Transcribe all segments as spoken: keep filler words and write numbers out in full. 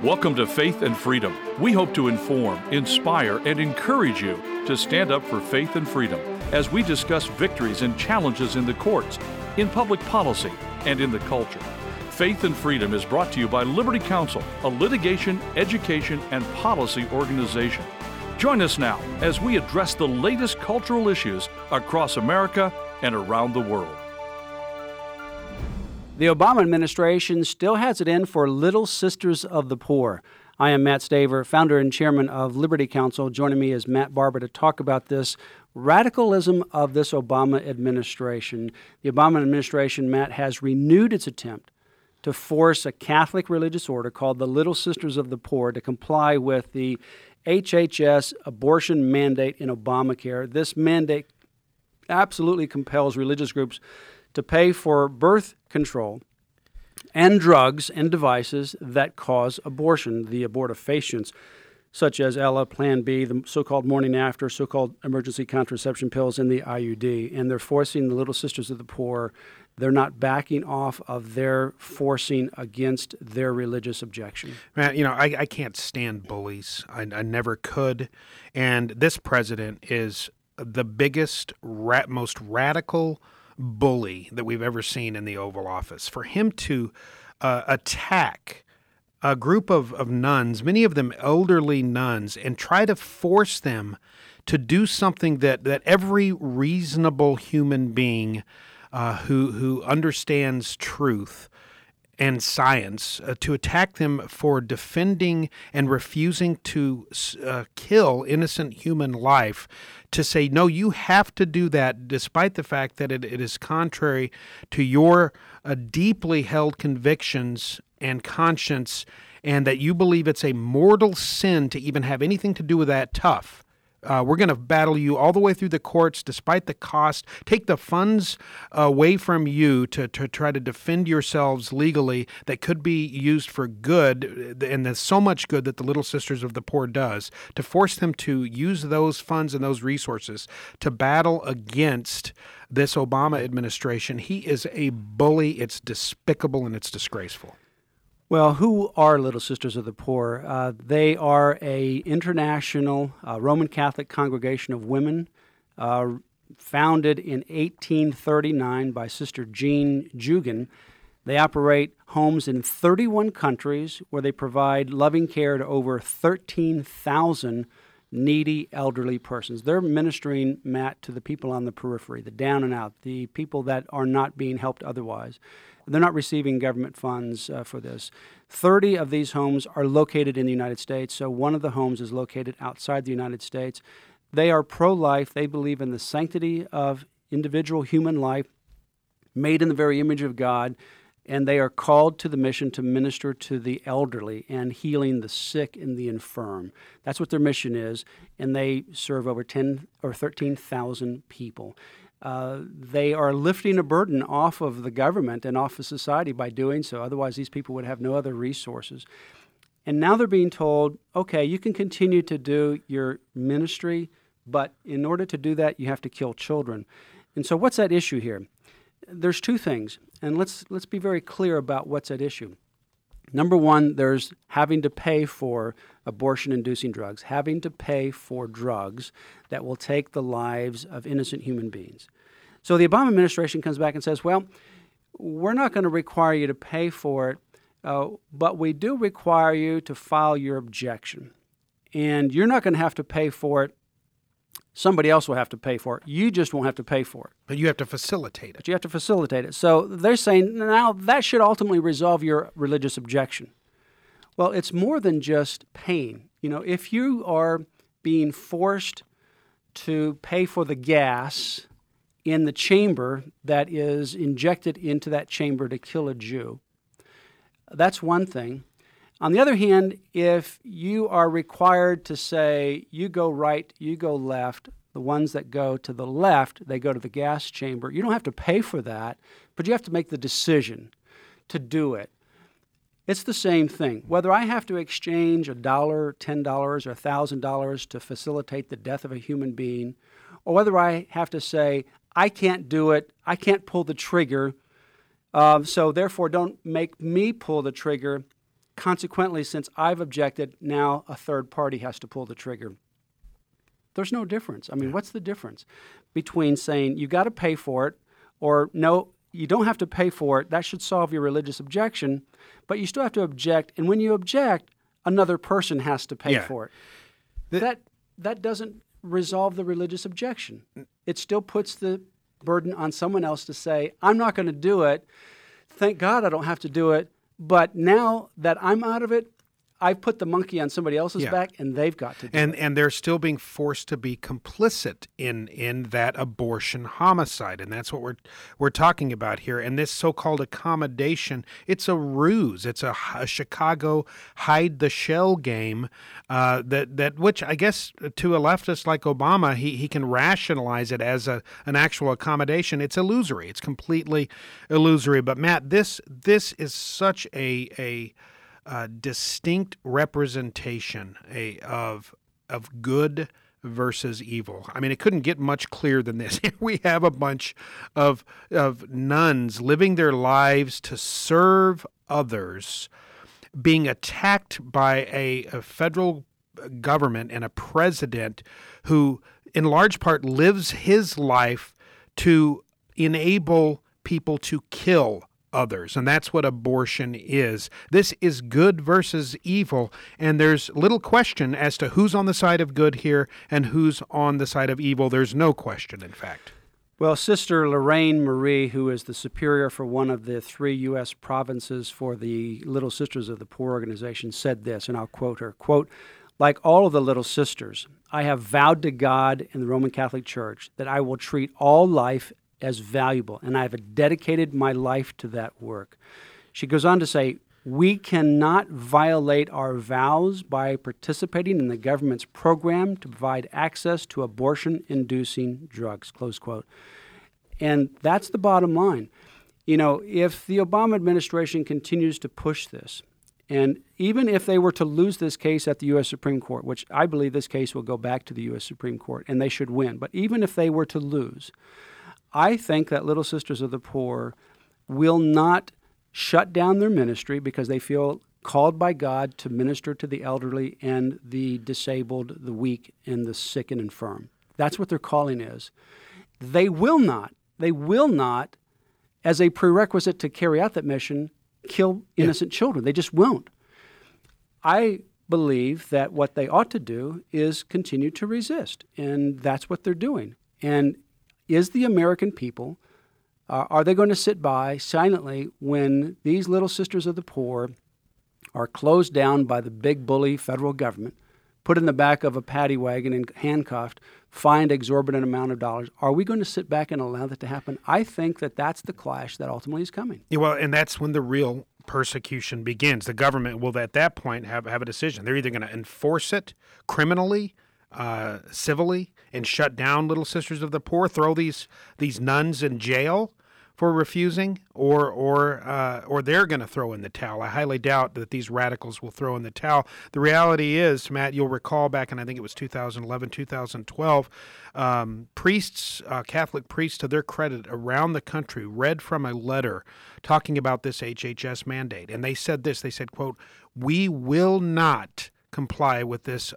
Welcome to Faith and Freedom. We hope to inform, inspire, and encourage you to stand up for faith and freedom as we discuss victories and challenges in the courts, in public policy, and in the culture. Faith and Freedom is brought to you by Liberty Counsel, a litigation, education, and policy organization. Join us now as we address the latest cultural issues across America and around the world. The Obama administration still has it in for Little Sisters of the Poor. I am Matt Staver, founder and chairman of Liberty Counsel. Joining me is Matt Barber to talk about this radicalism of this Obama administration. The Obama administration, Matt, has renewed its attempt to force a Catholic religious order called the Little Sisters of the Poor to comply with the H H S abortion mandate in Obamacare. This mandate absolutely compels religious groups to pay for birth control and drugs and devices that cause abortion, the abortifacients, such as Ella, Plan B, the so-called morning after, so-called emergency contraception pills, and the I U D. And they're forcing the Little Sisters of the Poor. They're not backing off of their forcing against their religious objection. Man, you know, I, I can't stand bullies. I, I never could. And this president is the biggest, ra- most radical bully that we've ever seen in the Oval Office. For him to uh, attack a group of, of nuns, many of them elderly nuns, and try to force them to do something that, that every reasonable human being uh, who, who understands truth and science, uh, to attack them for defending and refusing to uh, kill innocent human life, to say, no, you have to do that despite the fact that it, it is contrary to your uh, deeply held convictions and conscience, and that you believe it's a mortal sin to even have anything to do with that, tough. Uh, we're going to battle you all the way through the courts despite the cost, take the funds away from you to, to try to defend yourselves legally that could be used for good, and there's so much good that the Little Sisters of the Poor does, to force them to use those funds and those resources to battle against this Obama administration. He is a bully. It's despicable and it's disgraceful. Well, who are Little Sisters of the Poor? Uh, they are a international uh, Roman Catholic congregation of women uh, founded in eighteen thirty-nine by Sister Jean Jugan. They operate homes in thirty-one countries where they provide loving care to over thirteen thousand needy elderly persons. They're ministering, Matt, to the people on the periphery, the down and out, the people that are not being helped otherwise. They're not receiving government funds uh, for this. thirty of these homes are located in the United States, so one of the homes is located outside the United States. They are pro-life. They believe in the sanctity of individual human life, made in the very image of God, and they are called to the mission to minister to the elderly and healing the sick and the infirm. That's what their mission is, and they serve over ten or thirteen thousand people. Uh, they are lifting a burden off of the government and off of society by doing so. Otherwise, these people would have no other resources. And now they're being told, okay, you can continue to do your ministry, but in order to do that, you have to kill children. And so what's at issue here? There's two things, and let's let's be very clear about what's at issue. Number one, there's having to pay for abortion-inducing drugs, having to pay for drugs that will take the lives of innocent human beings. So the Obama administration comes back and says, well, we're not going to require you to pay for it, uh, but we do require you to file your objection. And you're not going to have to pay for it. Somebody else will have to pay for it. You just won't have to pay for it. But you have to facilitate it. But you have to facilitate it. So they're saying now that should ultimately resolve your religious objection. Well, it's more than just paying. You know, if you are being forced to pay for the gas in the chamber that is injected into that chamber to kill a Jew, that's one thing. On the other hand, if you are required to say, you go right, you go left, the ones that go to the left, they go to the gas chamber. You don't have to pay for that, but you have to make the decision to do it. It's the same thing. Whether I have to exchange a dollar, ten dollars, or one thousand dollars to facilitate the death of a human being, or whether I have to say, I can't do it, I can't pull the trigger, uh, so therefore don't make me pull the trigger, consequently, since I've objected, now a third party has to pull the trigger. There's no difference. I mean, yeah. What's the difference between saying you got to pay for it or no, you don't have to pay for it, that should solve your religious objection, but you still have to object, and when you object, another person has to pay yeah. for it. The, that that doesn't resolve the religious objection. It still puts the burden on someone else to say, I'm not going to do it. Thank God I don't have to do it. But now that I'm out of it, I've put the monkey on somebody else's yeah. back, and they've got to do and, it. And they're still being forced to be complicit in in that abortion homicide, and that's what we're we're talking about here. And this so-called accommodation, it's a ruse. It's a, a Chicago hide the shell game uh, that that which I guess to a leftist like Obama, he he can rationalize it as a an actual accommodation. It's illusory. It's completely illusory. But Matt, this this is such a a Uh, distinct representation a, of of good versus evil. I mean, it couldn't get much clearer than this. We have a bunch of of nuns living their lives to serve others, being attacked by a, a federal government and a president who, in large part, lives his life to enable people to kill others, and that's what abortion is. This is good versus evil, and there's little question as to who's on the side of good here and who's on the side of evil. There's no question, in fact. Well, Sister Lorraine Marie, who is the superior for one of the three U S provinces for the Little Sisters of the Poor organization, said this, and I'll quote her, quote, "Like all of the Little Sisters, I have vowed to God and the Roman Catholic Church that I will treat all life as valuable, and I have dedicated my life to that work." She goes on to say, "We cannot violate our vows by participating in the government's program to provide access to abortion-inducing drugs," close quote. And that's the bottom line. You know, if the Obama administration continues to push this, and even if they were to lose this case at the U S Supreme Court, which I believe this case will go back to the U S Supreme Court, and they should win, but even if they were to lose, I think that Little Sisters of the Poor will not shut down their ministry because they feel called by God to minister to the elderly and the disabled, the weak, and the sick and infirm. That's what their calling is. They will not, they will not, as a prerequisite to carry out that mission, kill innocent yeah. children. They just won't. I believe that what they ought to do is continue to resist, and that's what they're doing. And is the American people, uh, are they going to sit by silently when these Little Sisters of the Poor are closed down by the big bully federal government, put in the back of a paddy wagon and handcuffed, fined exorbitant amount of dollars? Are we going to sit back and allow that to happen? I think that that's the clash that ultimately is coming. Yeah, well, and that's when the real persecution begins. The government will at that point have, have a decision. They're either going to enforce it criminally, uh, civilly, and shut down Little Sisters of the Poor, throw these these nuns in jail for refusing, or or uh, or they're going to throw in the towel. I highly doubt that these radicals will throw in the towel. The reality is, Matt, you'll recall back in, I think it was two thousand eleven, two thousand twelve, um, priests, uh, Catholic priests, to their credit, around the country read from a letter talking about this H H S mandate. And they said this, they said, quote, "We will not comply with this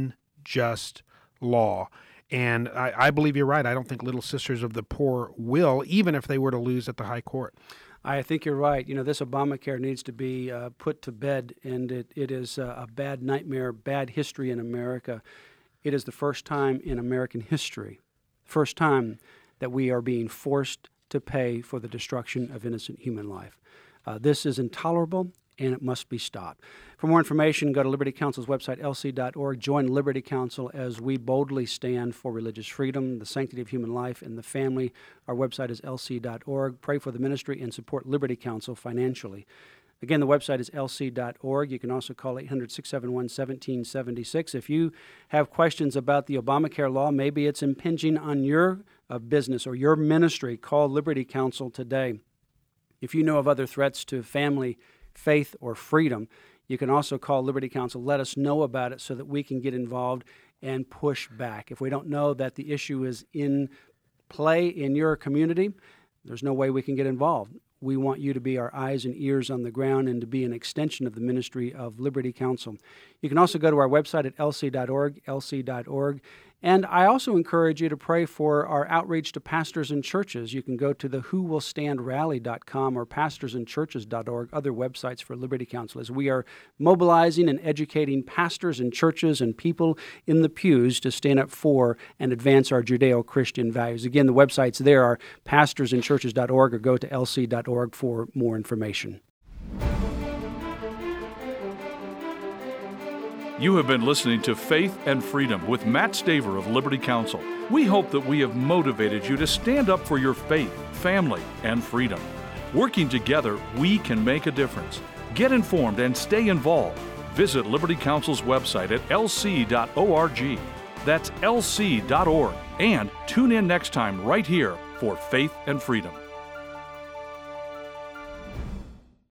unjust law." And I, I believe you're right. I don't think Little Sisters of the Poor will, even if they were to lose at the high court. I think you're right. You know, this Obamacare needs to be uh, put to bed, and it, it is a bad nightmare, bad history in America. It is the first time in American history, first time that we are being forced to pay for the destruction of innocent human life. Uh, this is intolerable, and it must be stopped. For more information, go to Liberty Counsel's website, L C dot org. Join Liberty Counsel as we boldly stand for religious freedom, the sanctity of human life, and the family. Our website is L C dot org. Pray for the ministry and support Liberty Counsel financially. Again, the website is L C dot org. You can also call eight hundred, six seven one, one seven seven six. If you have questions about the Obamacare law, maybe it's impinging on your uh, business or your ministry, call Liberty Counsel today. If you know of other threats to family, faith, or freedom, you can also call Liberty Counsel. Let us know about it so that we can get involved and push back. If we don't know that the issue is in play in your community, there's no way we can get involved. we want you to be our eyes and ears on the ground and to be an extension of the ministry of Liberty Counsel. You can also go to our website at L C dot org, L C dot org. And I also encourage you to pray for our outreach to pastors and churches. You can go to the who will stand rally dot com or pastors and churches dot org, other websites for Liberty Counsel, as we are mobilizing and educating pastors and churches and people in the pews to stand up for and advance our Judeo-Christian values. Again, the websites there are pastors and churches dot org or go to L C dot org for more information. You have been listening to Faith and Freedom with Matt Staver of Liberty Counsel. We hope that we have motivated you to stand up for your faith, family, and freedom. Working together, we can make a difference. Get informed and stay involved. Visit Liberty Counsel's website at L C dot org. That's L C dot org. And tune in next time right here for Faith and Freedom.